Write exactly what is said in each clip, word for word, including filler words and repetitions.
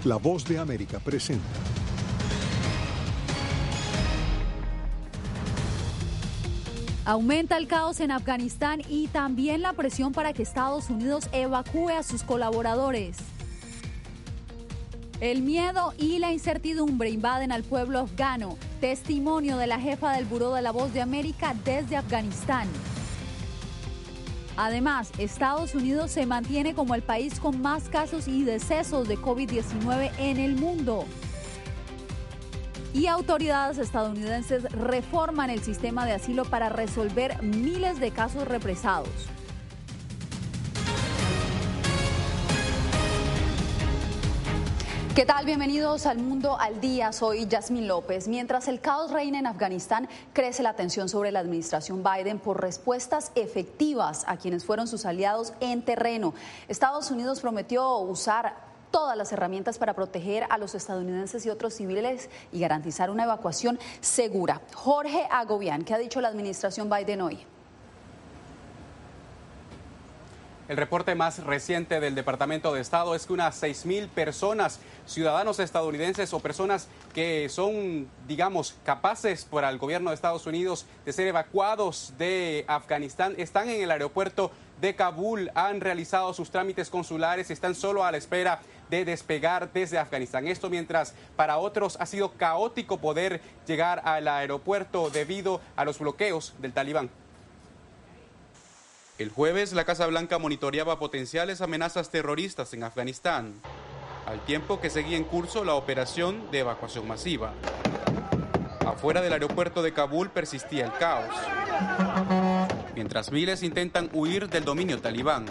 La Voz de América presenta. Aumenta el caos en Afganistán y también la presión para que Estados Unidos evacúe a sus colaboradores. El miedo y la incertidumbre invaden al pueblo afgano. Testimonio de la jefa del Buró de la Voz de América desde Afganistán. Además, Estados Unidos se mantiene como el país con más casos y decesos de COVID diecinueve en el mundo. Y autoridades estadounidenses reforman el sistema de asilo para resolver miles de casos represados. ¿Qué tal? Bienvenidos al Mundo al Día. Soy Yasmín López. Mientras el caos reina en Afganistán, crece la tensión sobre la administración Biden por respuestas efectivas a quienes fueron sus aliados en terreno. Estados Unidos prometió usar todas las herramientas para proteger a los estadounidenses y otros civiles y garantizar una evacuación segura. Jorge Agobián, ¿qué ha dicho la administración Biden hoy? El reporte más reciente del Departamento de Estado es que unas seis mil personas, ciudadanos estadounidenses o personas que son, digamos, capaces para el gobierno de Estados Unidos de ser evacuados de Afganistán, están en el aeropuerto de Kabul, han realizado sus trámites consulares y están solo a la espera de despegar desde Afganistán. Esto mientras para otros ha sido caótico poder llegar al aeropuerto debido a los bloqueos del Talibán. El jueves, la Casa Blanca monitoreaba potenciales amenazas terroristas en Afganistán, al tiempo que seguía en curso la operación de evacuación masiva. Afuera del aeropuerto de Kabul persistía el caos, mientras miles intentan huir del dominio talibán.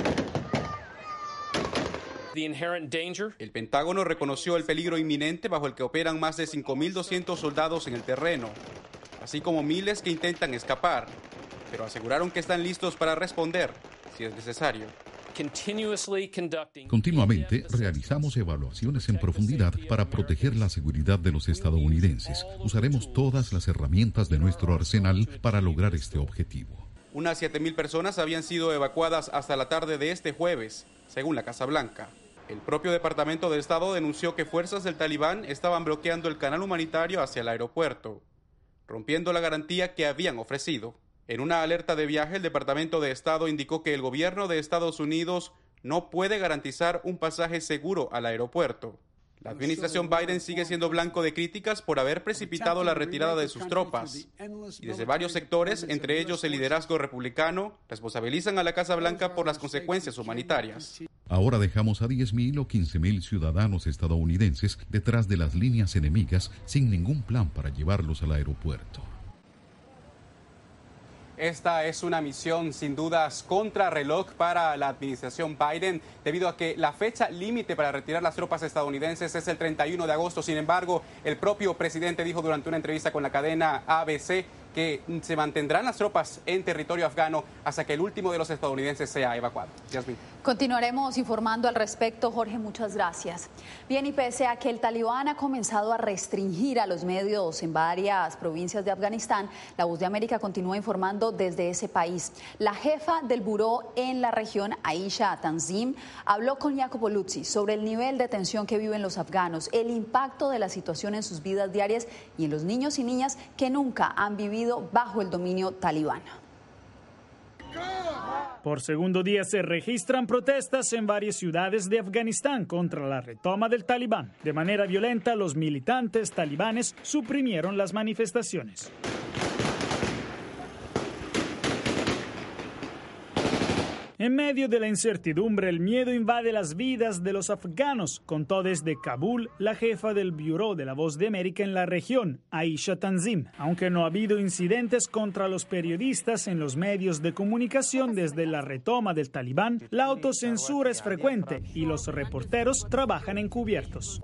El Pentágono reconoció el peligro inminente bajo el que operan más de cinco mil doscientos soldados en el terreno, así como miles que intentan escapar, pero aseguraron que están listos para responder si es necesario. Continuamente realizamos evaluaciones en profundidad para proteger la seguridad de los estadounidenses. Usaremos todas las herramientas de nuestro arsenal para lograr este objetivo. Unas siete mil personas habían sido evacuadas hasta la tarde de este jueves, según la Casa Blanca. El propio Departamento de Estado denunció que fuerzas del Talibán estaban bloqueando el canal humanitario hacia el aeropuerto, rompiendo la garantía que habían ofrecido. En una alerta de viaje, el Departamento de Estado indicó que el gobierno de Estados Unidos no puede garantizar un pasaje seguro al aeropuerto. La administración Biden sigue siendo blanco de críticas por haber precipitado la retirada de sus tropas. Y desde varios sectores, entre ellos el liderazgo republicano, responsabilizan a la Casa Blanca por las consecuencias humanitarias. Ahora dejamos a diez mil o quince mil ciudadanos estadounidenses detrás de las líneas enemigas sin ningún plan para llevarlos al aeropuerto. Esta es una misión sin dudas contrarreloj para la administración Biden, debido a que la fecha límite para retirar las tropas estadounidenses es el treinta y uno de agosto. Sin embargo, el propio presidente dijo durante una entrevista con la cadena A B C que se mantendrán las tropas en territorio afgano hasta que el último de los estadounidenses sea evacuado. Yasmín. Continuaremos informando al respecto, Jorge, muchas gracias. Bien, y pese a que el Talibán ha comenzado a restringir a los medios en varias provincias de Afganistán, La Voz de América continúa informando desde ese país. La jefa del buró en la región, Aisha Tanzim, habló con Jacopo Luzzi sobre el nivel de tensión que viven los afganos, el impacto de la situación en sus vidas diarias y en los niños y niñas que nunca han vivido bajo el dominio talibán. Por segundo día se registran protestas en varias ciudades de Afganistán contra la retoma del Talibán. De manera violenta, los militantes talibanes suprimieron las manifestaciones. En medio de la incertidumbre, el miedo invade las vidas de los afganos, contó desde Kabul la jefa del Buró de la Voz de América en la región, Aisha Tanzim. Aunque no ha habido incidentes contra los periodistas en los medios de comunicación desde la retoma del Talibán, la autocensura es frecuente y los reporteros trabajan encubiertos.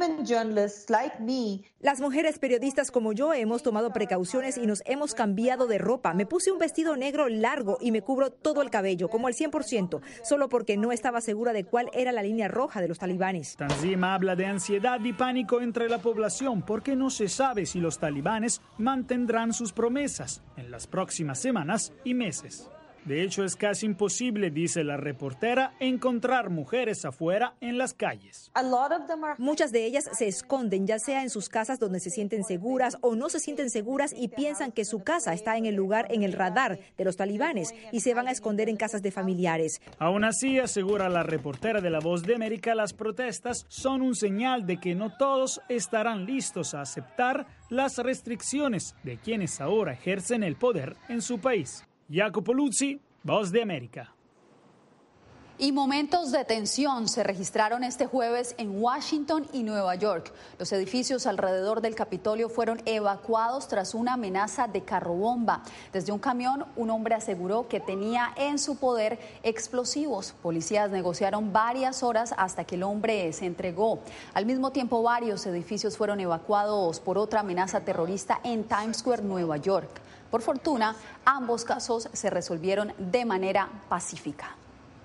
Las mujeres periodistas como yo hemos tomado precauciones y nos hemos cambiado de ropa. Me puse un vestido negro largo y me cubro todo el cabello, como el cien por ciento, solo porque no estaba segura de cuál era la línea roja de los talibanes. Tanzim habla de ansiedad y pánico entre la población porque no se sabe si los talibanes mantendrán sus promesas en las próximas semanas y meses. De hecho, es casi imposible, dice la reportera, encontrar mujeres afuera en las calles. Muchas de ellas se esconden, ya sea en sus casas donde se sienten seguras o no se sienten seguras y piensan que su casa está en el lugar, en el radar de los talibanes y se van a esconder en casas de familiares. Aún así, asegura la reportera de La Voz de América, las protestas son un señal de que no todos estarán listos a aceptar las restricciones de quienes ahora ejercen el poder en su país. Jacopo Luzzi, Voz de América. Y momentos de tensión se registraron este jueves en Washington y Nueva York. Los edificios alrededor del Capitolio fueron evacuados tras una amenaza de carrobomba. Desde un camión, un hombre aseguró que tenía en su poder explosivos. Policías negociaron varias horas hasta que el hombre se entregó. Al mismo tiempo, varios edificios fueron evacuados por otra amenaza terrorista en Times Square, Nueva York. Por fortuna, ambos casos se resolvieron de manera pacífica.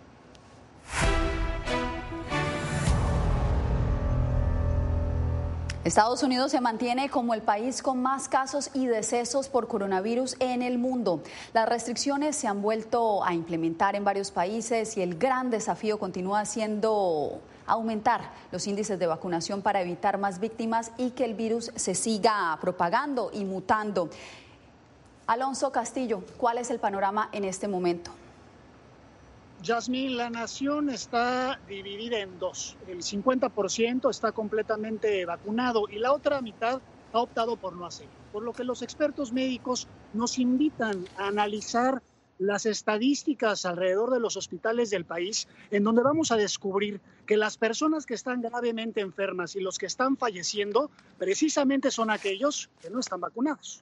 Estados Unidos se mantiene como el país con más casos y decesos por coronavirus en el mundo. Las restricciones se han vuelto a implementar en varios países y el gran desafío continúa siendo aumentar los índices de vacunación para evitar más víctimas y que el virus se siga propagando y mutando. Alonso Castillo, ¿cuál es el panorama en este momento? Yasmín, la nación está dividida en dos. El cincuenta por ciento está completamente vacunado y la otra mitad ha optado por no hacerlo. Por lo que los expertos médicos nos invitan a analizar las estadísticas alrededor de los hospitales del país, en donde vamos a descubrir que las personas que están gravemente enfermas y los que están falleciendo precisamente son aquellos que no están vacunados.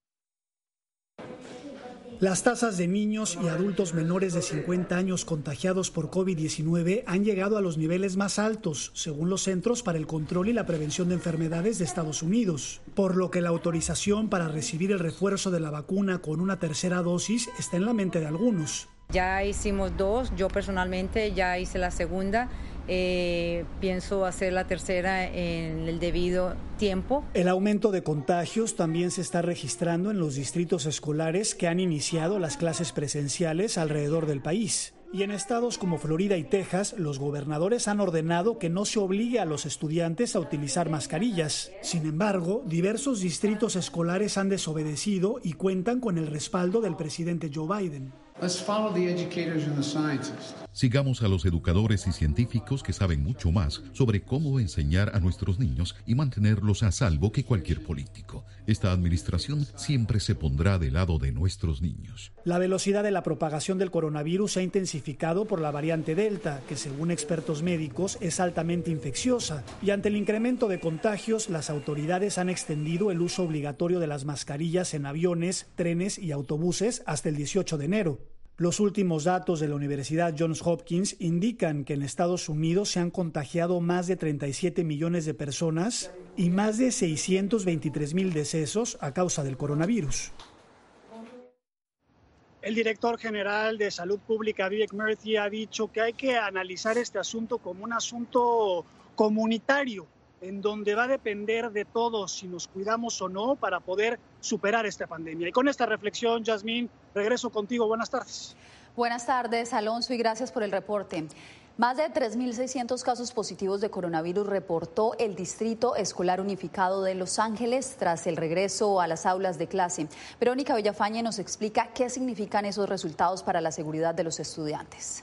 Las tasas de niños y adultos menores de cincuenta años contagiados por COVID diecinueve han llegado a los niveles más altos, según los Centros para el Control y la Prevención de Enfermedades de Estados Unidos, por lo que la autorización para recibir el refuerzo de la vacuna con una tercera dosis está en la mente de algunos. Ya hicimos dos, yo personalmente ya hice la segunda. Eh, pienso hacer la tercera en el debido tiempo. El aumento de contagios también se está registrando en los distritos escolares que han iniciado las clases presenciales alrededor del país. Y en estados como Florida y Texas, los gobernadores han ordenado que no se obligue a los estudiantes a utilizar mascarillas. Sin embargo, diversos distritos escolares han desobedecido y cuentan con el respaldo del presidente Joe Biden. Sigamos a los educadores y científicos que saben mucho más sobre cómo enseñar a nuestros niños y mantenerlos a salvo que cualquier político. Esta administración siempre se pondrá del lado de nuestros niños. La velocidad de la propagación del coronavirus se ha intensificado por la variante Delta, que según expertos médicos es altamente infecciosa. Y ante el incremento de contagios, las autoridades han extendido el uso obligatorio de las mascarillas en aviones, trenes y autobuses hasta el dieciocho de enero. Los últimos datos de la Universidad Johns Hopkins indican que en Estados Unidos se han contagiado más de treinta y siete millones de personas y más de seiscientos veintitrés mil decesos a causa del coronavirus. El director general de Salud Pública, Vivek Murthy, ha dicho que hay que analizar este asunto como un asunto comunitario, en donde va a depender de todos si nos cuidamos o no para poder superar esta pandemia. Y con esta reflexión, Yasmín, regreso contigo. Buenas tardes. Buenas tardes, Alonso, y gracias por el reporte. Más de tres mil seiscientos casos positivos de coronavirus reportó el Distrito Escolar Unificado de Los Ángeles tras el regreso a las aulas de clase. Verónica Villafañe nos explica qué significan esos resultados para la seguridad de los estudiantes.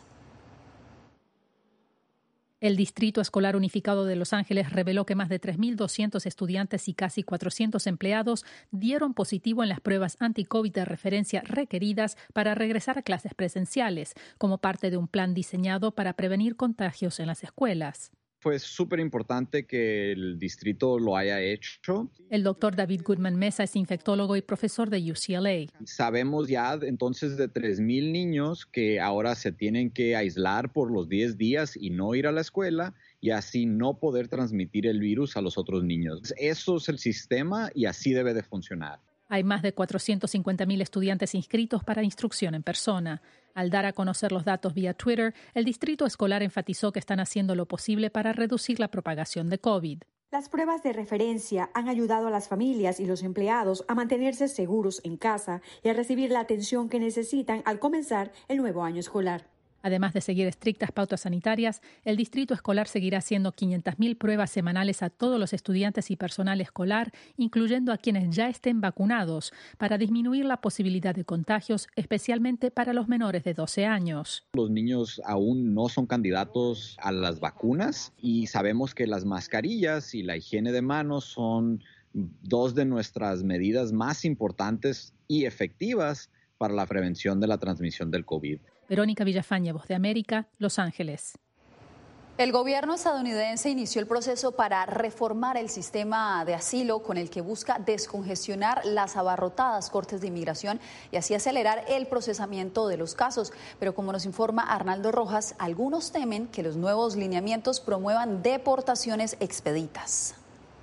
El Distrito Escolar Unificado de Los Ángeles reveló que más de tres mil doscientos estudiantes y casi cuatrocientos empleados dieron positivo en las pruebas anti-COVID de referencia requeridas para regresar a clases presenciales, como parte de un plan diseñado para prevenir contagios en las escuelas. Fue súper importante que el distrito lo haya hecho. El doctor David Goodman Mesa es infectólogo y profesor de U C L A. Sabemos ya entonces de tres mil niños que ahora se tienen que aislar por los diez días y no ir a la escuela y así no poder transmitir el virus a los otros niños. Eso es el sistema y así debe de funcionar. Hay más de cuatrocientos cincuenta mil estudiantes inscritos para instrucción en persona. Al dar a conocer los datos vía Twitter, el distrito escolar enfatizó que están haciendo lo posible para reducir la propagación de COVID. Las pruebas de referencia han ayudado a las familias y los empleados a mantenerse seguros en casa y a recibir la atención que necesitan al comenzar el nuevo año escolar. Además de seguir estrictas pautas sanitarias, el distrito escolar seguirá haciendo quinientas mil pruebas semanales a todos los estudiantes y personal escolar, incluyendo a quienes ya estén vacunados, para disminuir la posibilidad de contagios, especialmente para los menores de doce años. Los niños aún no son candidatos a las vacunas y sabemos que las mascarillas y la higiene de manos son dos de nuestras medidas más importantes y efectivas para la prevención de la transmisión del COVID. Verónica Villafañe, Voz de América, Los Ángeles. El gobierno estadounidense inició el proceso para reformar el sistema de asilo con el que busca descongestionar las abarrotadas cortes de inmigración y así acelerar el procesamiento de los casos. Pero como nos informa Arnaldo Rojas, algunos temen que los nuevos lineamientos promuevan deportaciones expeditas.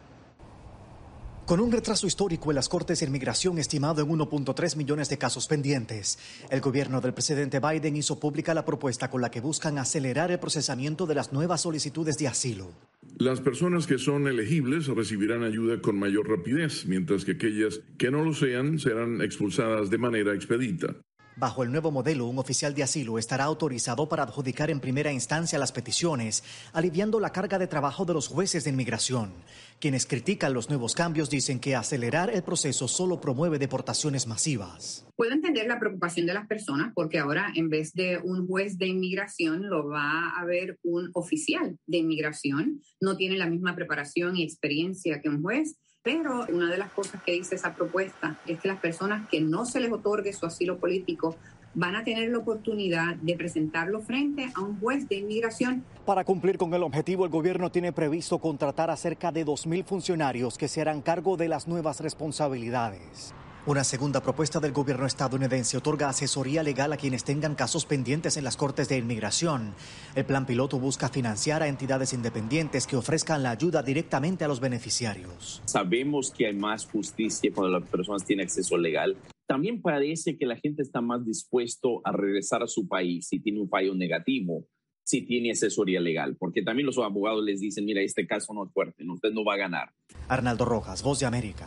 Con un retraso histórico en las Cortes de Inmigración estimado en uno punto tres millones de casos pendientes, el gobierno del presidente Biden hizo pública la propuesta con la que buscan acelerar el procesamiento de las nuevas solicitudes de asilo. Las personas que son elegibles recibirán ayuda con mayor rapidez, mientras que aquellas que no lo sean serán expulsadas de manera expedita. Bajo el nuevo modelo, un oficial de asilo estará autorizado para adjudicar en primera instancia las peticiones, aliviando la carga de trabajo de los jueces de inmigración. Quienes critican los nuevos cambios dicen que acelerar el proceso solo promueve deportaciones masivas. Puedo entender la preocupación de las personas porque ahora en vez de un juez de inmigración lo va a ver un oficial de inmigración. No tiene la misma preparación y experiencia que un juez. Pero una de las cosas que dice esa propuesta es que las personas que no se les otorgue su asilo político van a tener la oportunidad de presentarlo frente a un juez de inmigración. Para cumplir con el objetivo, el gobierno tiene previsto contratar a cerca de dos mil funcionarios que se harán cargo de las nuevas responsabilidades. Una segunda propuesta del gobierno estadounidense otorga asesoría legal a quienes tengan casos pendientes en las cortes de inmigración. El plan piloto busca financiar a entidades independientes que ofrezcan la ayuda directamente a los beneficiarios. Sabemos que hay más justicia cuando las personas tienen acceso legal. También parece que la gente está más dispuesto a regresar a su país si tiene un fallo negativo, si tiene asesoría legal, porque también los abogados les dicen, mira, este caso no es fuerte, usted no va a ganar. Arnaldo Rojas, Voz de América.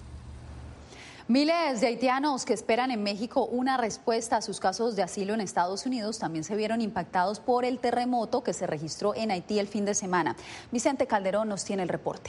Miles de haitianos que esperan en México una respuesta a sus casos de asilo en Estados Unidos también se vieron impactados por el terremoto que se registró en Haití el fin de semana. Vicente Calderón nos tiene el reporte.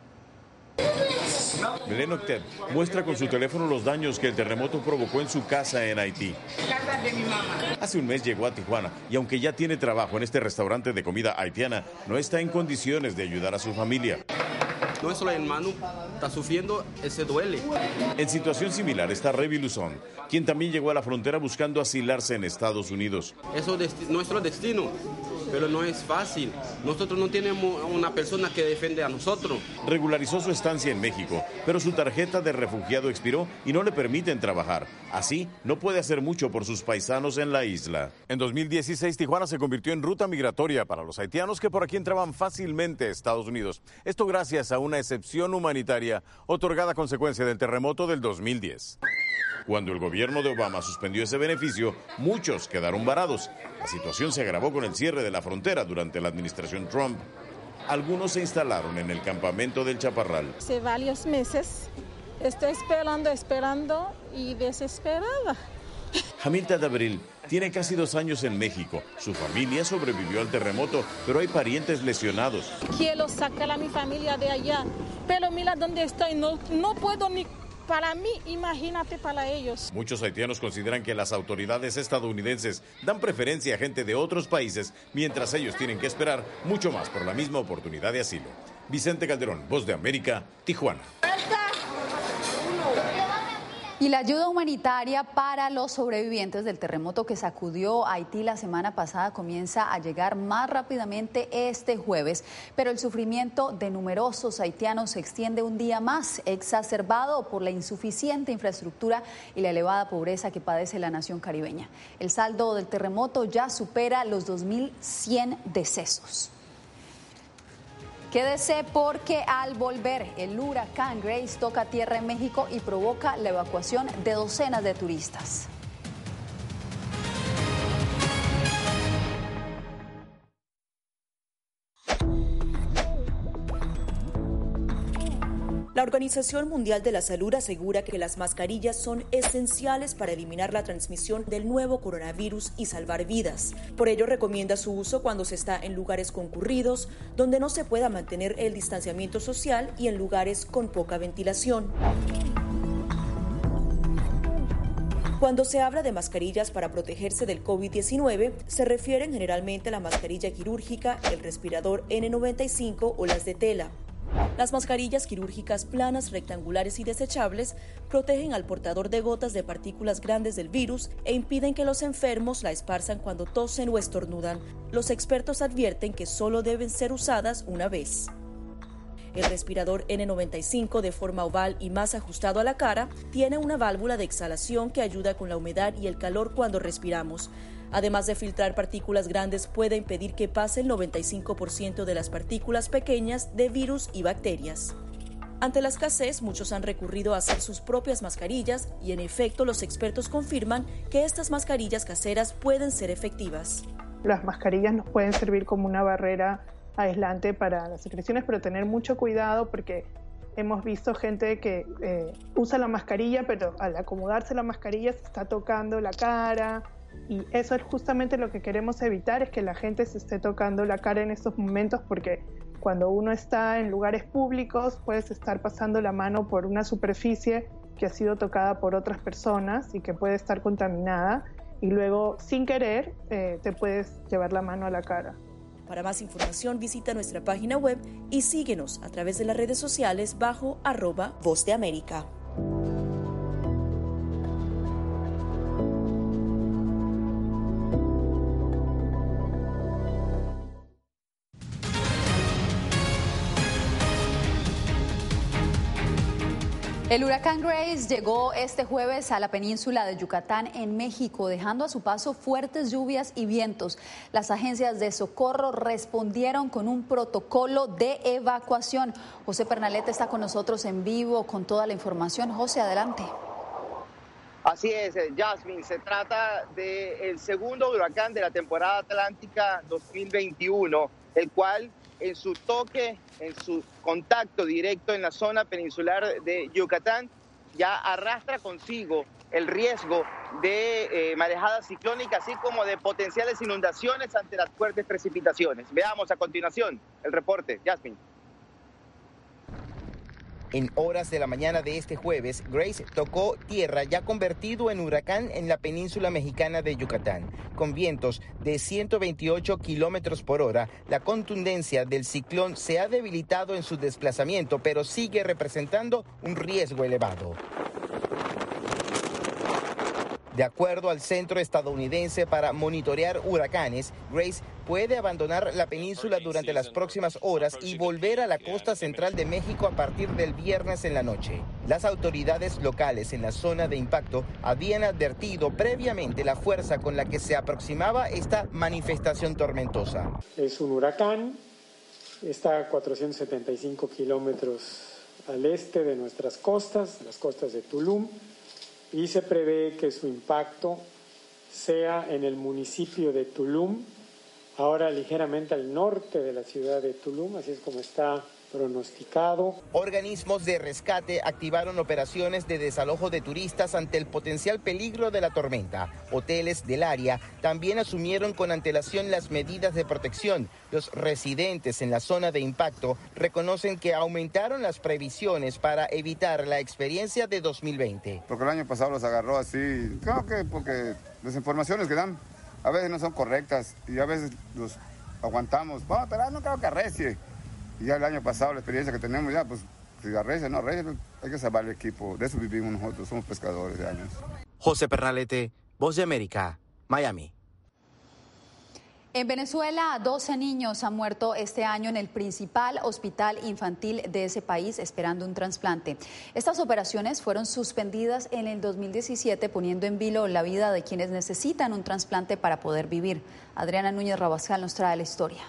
Belén Octet muestra con su teléfono los daños que el terremoto provocó en su casa en Haití. Hace un mes llegó a Tijuana y aunque ya tiene trabajo en este restaurante de comida haitiana, no está en condiciones de ayudar a su familia. Nuestro hermano está sufriendo, se duele. En situación similar está Revi Luzón, quien también llegó a la frontera buscando asilarse en Estados Unidos. Eso es nuestro destino, pero no es fácil. Nosotros no tenemos una persona que defiende a nosotros. Regularizó su estancia en México, pero su tarjeta de refugiado expiró y no le permiten trabajar. Así, no puede hacer mucho por sus paisanos en la isla. En dos mil dieciséis, Tijuana se convirtió en ruta migratoria para los haitianos que por aquí entraban fácilmente a Estados Unidos. Esto gracias a una excepción humanitaria otorgada a consecuencia del terremoto del dos mil diez. Cuando el gobierno de Obama suspendió ese beneficio, muchos quedaron varados. La situación se agravó con el cierre de la frontera durante la administración Trump. Algunos se instalaron en el campamento del Chaparral. Hace varios meses estoy esperando, esperando y desesperada. Hamilta Dabril tiene casi dos años en México. Su familia sobrevivió al terremoto, pero hay parientes lesionados. Quiero sacar a mi familia de allá, pero mira dónde estoy, no, no puedo ni para mí, imagínate para ellos. Muchos haitianos consideran que las autoridades estadounidenses dan preferencia a gente de otros países, mientras ellos tienen que esperar mucho más por la misma oportunidad de asilo. Vicente Calderón, Voz de América, Tijuana. Y la ayuda humanitaria para los sobrevivientes del terremoto que sacudió Haití la semana pasada comienza a llegar más rápidamente este jueves, pero el sufrimiento de numerosos haitianos se extiende un día más, exacerbado por la insuficiente infraestructura y la elevada pobreza que padece la nación caribeña. El saldo del terremoto ya supera los dos mil cien decesos. Quédese porque al volver el huracán Grace toca tierra en México y provoca la evacuación de docenas de turistas. La Organización Mundial de la Salud asegura que las mascarillas son esenciales para eliminar la transmisión del nuevo coronavirus y salvar vidas. Por ello, recomienda su uso cuando se está en lugares concurridos, donde no se pueda mantener el distanciamiento social y en lugares con poca ventilación. Cuando se habla de mascarillas para protegerse del COVID diecinueve, se refieren generalmente a la mascarilla quirúrgica, el respirador ene noventa y cinco o las de tela. Las mascarillas quirúrgicas planas, rectangulares y desechables protegen al portador de gotas de partículas grandes del virus e impiden que los enfermos la esparzan cuando tosen o estornudan. Los expertos advierten que solo deben ser usadas una vez. El respirador ene noventa y cinco, de forma oval y más ajustado a la cara, tiene una válvula de exhalación que ayuda con la humedad y el calor cuando respiramos. Además de filtrar partículas grandes, puede impedir que pase el noventa y cinco por ciento de las partículas pequeñas de virus y bacterias. Ante la escasez, muchos han recurrido a hacer sus propias mascarillas y, en efecto, los expertos confirman que estas mascarillas caseras pueden ser efectivas. Las mascarillas nos pueden servir como una barrera aislante para las secreciones, pero tener mucho cuidado porque hemos visto gente que eh, usa la mascarilla, pero al acomodarse la mascarilla se está tocando la cara. Y eso es justamente lo que queremos evitar, es que la gente se esté tocando la cara en estos momentos, porque cuando uno está en lugares públicos puedes estar pasando la mano por una superficie que ha sido tocada por otras personas y que puede estar contaminada, y luego sin querer eh, te puedes llevar la mano a la cara. Para más información visita nuestra página web y síguenos a través de las redes sociales bajo arroba Voz de América. El huracán Grace llegó este jueves a la península de Yucatán en México, dejando a su paso fuertes lluvias y vientos. Las agencias de socorro respondieron con un protocolo de evacuación. José Pernalete está con nosotros en vivo con toda la información. José, adelante. Así es, Jasmine, se trata del segundo huracán de la temporada atlántica dos mil veintiuno, el cual en su toque, en su contacto directo en la zona peninsular de Yucatán, ya arrastra consigo el riesgo de eh, marejada ciclónica, así como de potenciales inundaciones ante las fuertes precipitaciones. Veamos a continuación el reporte. Jasmine. En horas de la mañana de este jueves, Grace tocó tierra ya convertido en huracán en la península mexicana de Yucatán. Con vientos de ciento veintiocho kilómetros por hora, la contundencia del ciclón se ha debilitado en su desplazamiento, pero sigue representando un riesgo elevado. De acuerdo al Centro Estadounidense para Monitorear Huracanes, Grace puede abandonar la península durante las próximas horas y volver a la costa central de México a partir del viernes en la noche. Las autoridades locales en la zona de impacto habían advertido previamente la fuerza con la que se aproximaba esta manifestación tormentosa. Es un huracán, está a cuatrocientos setenta y cinco kilómetros al este de nuestras costas, las costas de Tulum, y se prevé que su impacto sea en el municipio de Tulum, ahora ligeramente al norte de la ciudad de Tulum, así es como está pronosticado. Organismos de rescate activaron operaciones de desalojo de turistas ante el potencial peligro de la tormenta. Hoteles del área también asumieron con antelación las medidas de protección. Los residentes en la zona de impacto reconocen que aumentaron las previsiones para evitar la experiencia de dos mil veinte. Porque el año pasado los agarró así, creo que porque las informaciones que dan a veces no son correctas y a veces los aguantamos. Vamos a esperar, no creo que arrecie. Y ya el año pasado, la experiencia que tenemos ya, pues, si arrecia, no arrecia, hay que salvar el equipo. De eso vivimos nosotros, somos pescadores de años. José Pernalete, Voz de América, Miami. En Venezuela, doce niños han muerto este año en el principal hospital infantil de ese país esperando un trasplante. Estas operaciones fueron suspendidas en el dos mil diecisiete, poniendo en vilo la vida de quienes necesitan un trasplante para poder vivir. Adriana Núñez Rabascal nos trae la historia.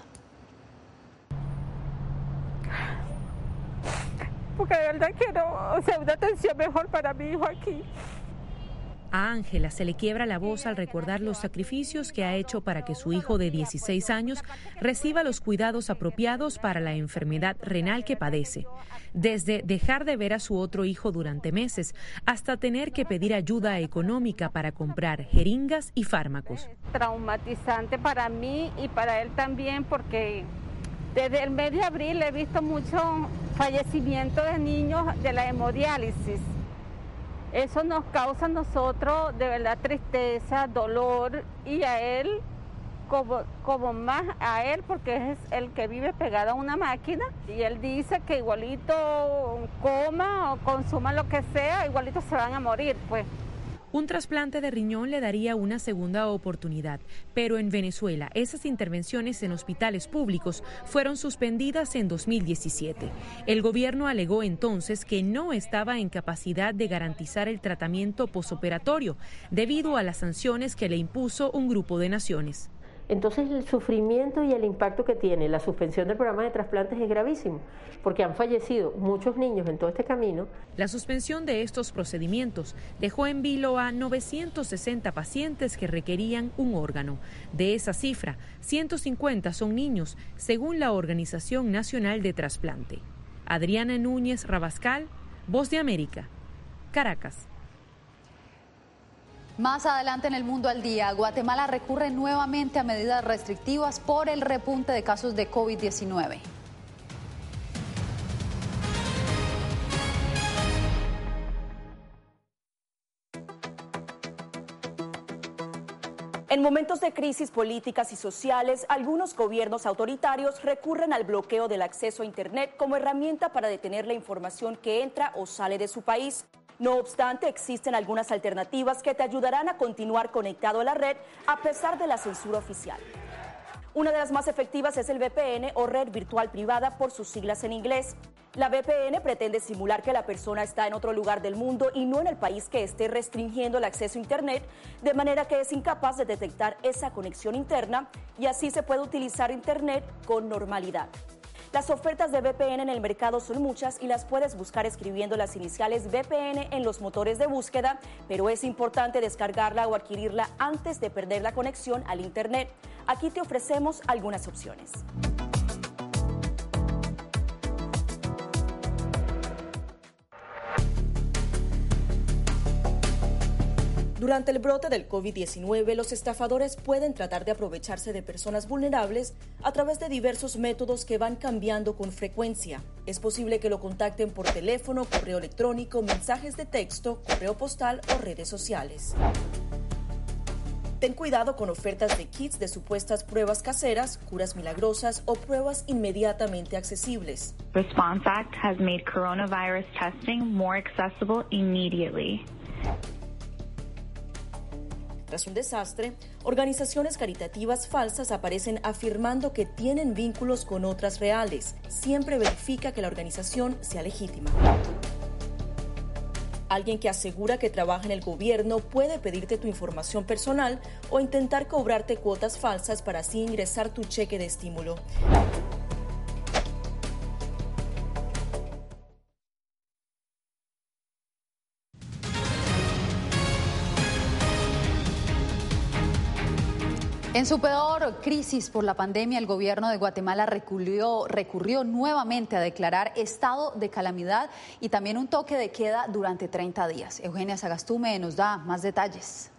Porque de verdad quiero, o sea, una atención mejor para mi hijo aquí. A Ángela se le quiebra la voz al recordar los sacrificios que ha hecho para que su hijo de dieciséis años reciba los cuidados apropiados para la enfermedad renal que padece. Desde dejar de ver a su otro hijo durante meses hasta tener que pedir ayuda económica para comprar jeringas y fármacos. Traumatizante para mí y para él también, porque desde el mes de abril he visto mucho fallecimiento de niños de la hemodiálisis. Eso nos causa a nosotros de verdad tristeza, dolor, y a él, como, como más a él, porque es el que vive pegado a una máquina, y él dice que igualito coma o consuma lo que sea, igualito se van a morir, pues. Un trasplante de riñón le daría una segunda oportunidad, pero en Venezuela esas intervenciones en hospitales públicos fueron suspendidas en dos mil diecisiete. El gobierno alegó entonces que no estaba en capacidad de garantizar el tratamiento posoperatorio debido a las sanciones que le impuso un grupo de naciones. Entonces el sufrimiento y el impacto que tiene la suspensión del programa de trasplantes es gravísimo, porque han fallecido muchos niños en todo este camino. La suspensión de estos procedimientos dejó en vilo a novecientos sesenta pacientes que requerían un órgano. De esa cifra, ciento cincuenta son niños, según la Organización Nacional de Trasplante. Adriana Núñez Rabascal, Voz de América, Caracas. Más adelante en el Mundo al Día, Guatemala recurre nuevamente a medidas restrictivas por el repunte de casos de COVID diecinueve. En momentos de crisis políticas y sociales, algunos gobiernos autoritarios recurren al bloqueo del acceso a Internet como herramienta para detener la información que entra o sale de su país. No obstante, existen algunas alternativas que te ayudarán a continuar conectado a la red a pesar de la censura oficial. Una de las más efectivas es el V P N o red virtual privada por sus siglas en inglés. La V P N pretende simular que la persona está en otro lugar del mundo y no en el país que esté restringiendo el acceso a Internet, de manera que es incapaz de detectar esa conexión interna y así se puede utilizar Internet con normalidad. Las ofertas de V P N en el mercado son muchas y las puedes buscar escribiendo las iniciales V P N en los motores de búsqueda, pero es importante descargarla o adquirirla antes de perder la conexión al Internet. Aquí te ofrecemos algunas opciones. Durante el brote del COVID diecinueve, los estafadores pueden tratar de aprovecharse de personas vulnerables a través de diversos métodos que van cambiando con frecuencia. Es posible que lo contacten por teléfono, correo electrónico, mensajes de texto, correo postal o redes sociales. Ten cuidado con ofertas de kits de supuestas pruebas caseras, curas milagrosas o pruebas inmediatamente accesibles. Response Act has made coronavirus testing more accessible immediately. Tras un desastre, organizaciones caritativas falsas aparecen afirmando que tienen vínculos con otras reales. Siempre verifica que la organización sea legítima. Alguien que asegura que trabaja en el gobierno puede pedirte tu información personal o intentar cobrarte cuotas falsas para así ingresar tu cheque de estímulo. En su peor crisis por la pandemia, el gobierno de Guatemala recurrió, recurrió nuevamente a declarar estado de calamidad y también un toque de queda durante treinta días. Eugenia Sagastume nos da más detalles.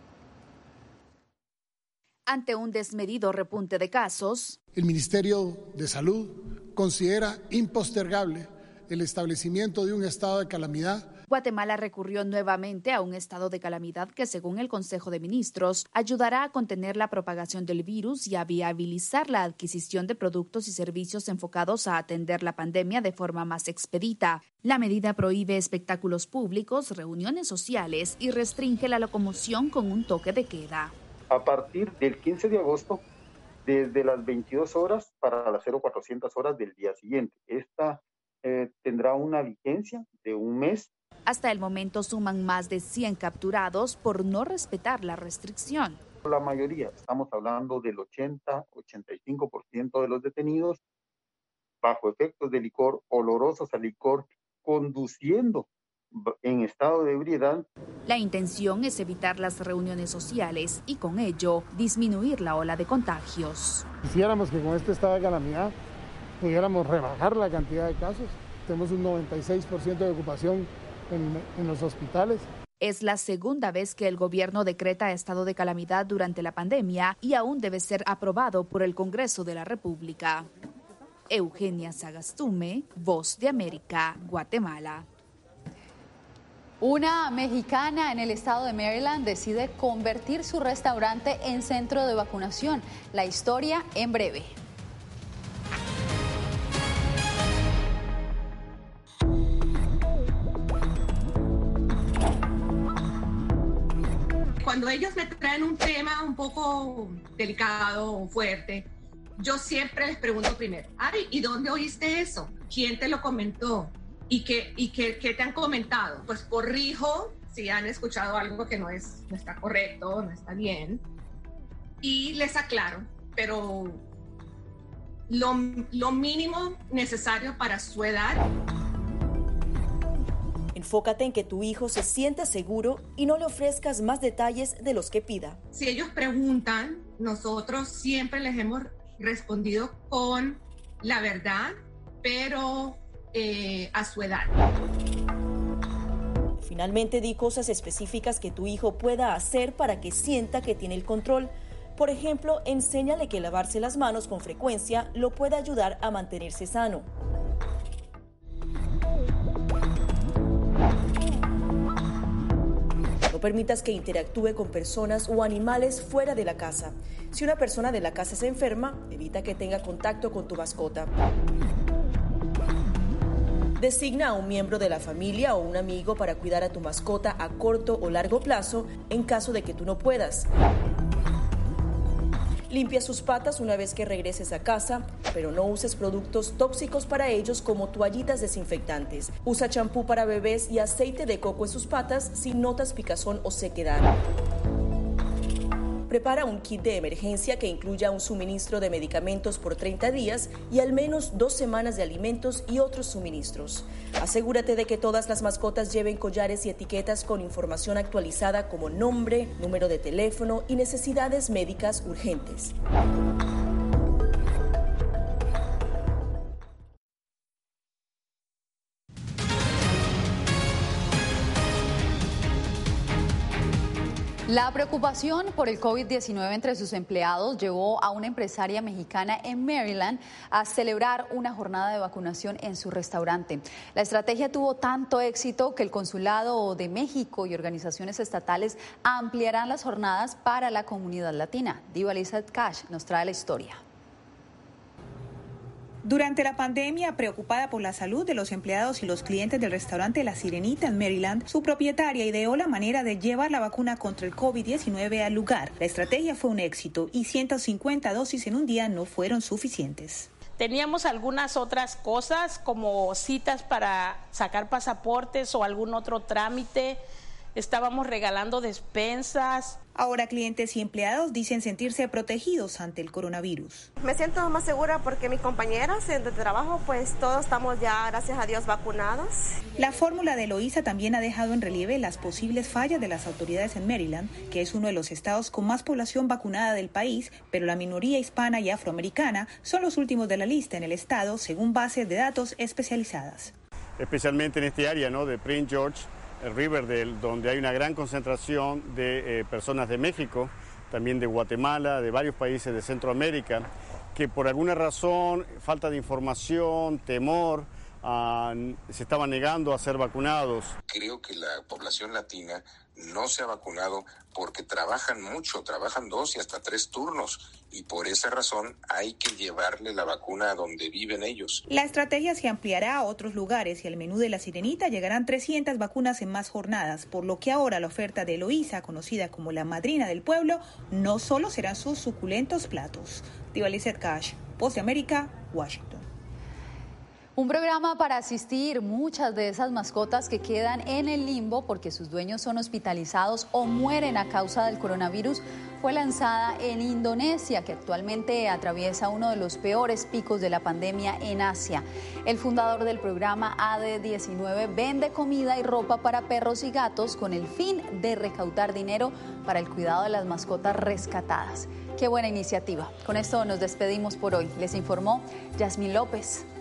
Ante un desmedido repunte de casos, el Ministerio de Salud considera impostergable el establecimiento de un estado de calamidad. Guatemala recurrió nuevamente a un estado de calamidad que, según el Consejo de Ministros, ayudará a contener la propagación del virus y a viabilizar la adquisición de productos y servicios enfocados a atender la pandemia de forma más expedita. La medida prohíbe espectáculos públicos, reuniones sociales y restringe la locomoción con un toque de queda. A partir del quince de agosto, desde las veintidós horas para las cero cuatrocientas horas del día siguiente. Esta eh, tendrá una vigencia de un mes. Hasta el momento suman más de cien capturados por no respetar la restricción. La mayoría, estamos hablando del ochenta a ochenta y cinco por ciento de los detenidos bajo efectos de licor, olorosos a licor, conduciendo en estado de ebriedad. La intención es evitar las reuniones sociales y con ello disminuir la ola de contagios. Quisiéramos que con este estado de calamidad pudiéramos rebajar la cantidad de casos. Tenemos un noventa y seis por ciento de ocupación en, en los hospitales. Es la segunda vez que el gobierno decreta estado de calamidad durante la pandemia y aún debe ser aprobado por el Congreso de la República. Eugenia Sagastume, Voz de América, Guatemala. Una mexicana en el estado de Maryland decide convertir su restaurante en centro de vacunación. La historia en breve. Cuando ellos me traen un tema un poco delicado o fuerte, yo siempre les pregunto primero, ay, ¿y dónde oíste eso? ¿Quién te lo comentó? ¿Y qué, y qué, qué te han comentado? Pues corrijo si han escuchado algo que no, es, no está correcto, no está bien, y les aclaro, pero lo, lo mínimo necesario para su edad. Enfócate en que tu hijo se sienta seguro y no le ofrezcas más detalles de los que pida. Si ellos preguntan, nosotros siempre les hemos respondido con la verdad, pero eh, a su edad. Finalmente, di cosas específicas que tu hijo pueda hacer para que sienta que tiene el control. Por ejemplo, enséñale que lavarse las manos con frecuencia lo puede ayudar a mantenerse sano. No permitas que interactúe con personas o animales fuera de la casa. Si una persona de la casa se enferma, evita que tenga contacto con tu mascota. Designa a un miembro de la familia o un amigo para cuidar a tu mascota a corto o largo plazo en caso de que tú no puedas. Limpia sus patas una vez que regreses a casa, pero no uses productos tóxicos para ellos como toallitas desinfectantes. Usa champú para bebés y aceite de coco en sus patas si notas picazón o sequedad. Prepara un kit de emergencia que incluya un suministro de medicamentos por treinta días y al menos dos semanas de alimentos y otros suministros. Asegúrate de que todas las mascotas lleven collares y etiquetas con información actualizada como nombre, número de teléfono y necesidades médicas urgentes. La preocupación por el COVID diecinueve entre sus empleados llevó a una empresaria mexicana en Maryland a celebrar una jornada de vacunación en su restaurante. La estrategia tuvo tanto éxito que el Consulado de México y organizaciones estatales ampliarán las jornadas para la comunidad latina. Diva Lizeth Cash nos trae la historia. Durante la pandemia, preocupada por la salud de los empleados y los clientes del restaurante La Sirenita en Maryland, su propietaria ideó la manera de llevar la vacuna contra el COVID diecinueve al lugar. La estrategia fue un éxito y ciento cincuenta dosis en un día no fueron suficientes. Teníamos algunas otras cosas como citas para sacar pasaportes o algún otro trámite. Estábamos regalando despensas. Ahora clientes y empleados dicen sentirse protegidos ante el coronavirus. Me siento más segura porque mis compañeros de trabajo, pues todos estamos ya, gracias a Dios, vacunados. La fórmula de Eloísa también ha dejado en relieve las posibles fallas de las autoridades en Maryland, que es uno de los estados con más población vacunada del país, pero la minoría hispana y afroamericana son los últimos de la lista en el estado, según bases de datos especializadas. Especialmente en este área, ¿no?, de Prince George, Riverdale, donde hay una gran concentración de eh, personas de México, también de Guatemala, de varios países de Centroamérica, que por alguna razón, falta de información, temor, uh, se estaban negando a ser vacunados. Creo que la población latina no se ha vacunado porque trabajan mucho, trabajan dos y hasta tres turnos, y por esa razón hay que llevarle la vacuna a donde viven ellos. La estrategia se ampliará a otros lugares y al menú de La Sirenita llegarán trescientas vacunas en más jornadas, por lo que ahora la oferta de Eloísa, conocida como la madrina del pueblo, no solo serán sus suculentos platos. Diva Lizeth Cash, Voz de América, Washington. Un programa para asistir muchas de esas mascotas que quedan en el limbo porque sus dueños son hospitalizados o mueren a causa del coronavirus fue lanzada en Indonesia, que actualmente atraviesa uno de los peores picos de la pandemia en Asia. El fundador del programa A D diecinueve vende comida y ropa para perros y gatos con el fin de recaudar dinero para el cuidado de las mascotas rescatadas. Qué buena iniciativa. Con esto nos despedimos por hoy. Les informó Yasmín López.